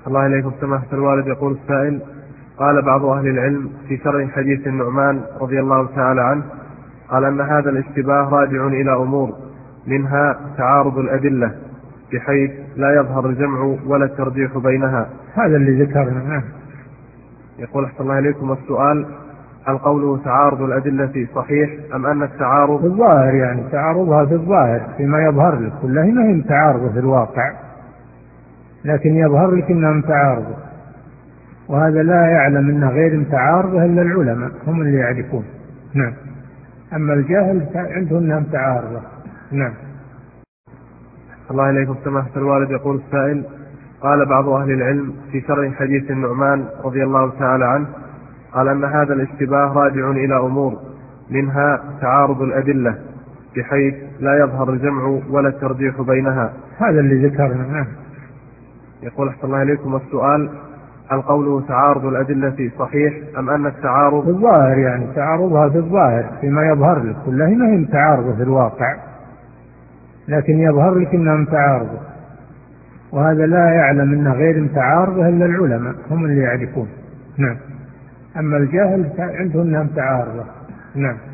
الله إليكم سماحة الوالد. يقول السائل: قال بعض أهل العلم في شرح حديث النعمان رضي الله تعالى عنه، قال أن هذا الاشتباه راجع إلى أمور، منها تعارض الأدلة بحيث لا يظهر الجمع ولا الترجيح بينها. هذا اللي ذكرنا. يقول أحسن الله إليكم السؤال: هل قوله تعارض الأدلة صحيح أم أن التعارض في الظاهر، يعني تعارضها في الظاهر فيما يظهر لك، كلها ما هي متعارضة في الواقع، لكن يظهر لك انها متعارضة، وهذا لا يعلم انها غير متعارضة الا العلماء، هم اللي يعرفون. نعم. اما الجاهل عنده انها متعارضة. نعم. الله إليكم سماحة الوالد. يقول السائل: قال بعض أهل العلم في شرح حديث النعمان رضي الله تعالى عنه، قال أن هذا الاشتباه راجع إلى أمور، منها تعارض الأدلة بحيث لا يظهر الجمع ولا الترجيح بينها. هذا اللي ذكرنا. نعم. يقول أحسن الله إليكم السؤال: هل قوله تعارض الأدلة صحيح أم أن التعارض في الظاهر، يعني تعارضها في الظاهر فيما يظهر لك، كلها ما هي متعارضة في الواقع، لكن يظهر لك انها متعارضة، وهذا لا يعلم انها غير متعارضة الا العلماء، هم اللي يعرفون. نعم. اما الجاهل عنده انها متعارضة. نعم.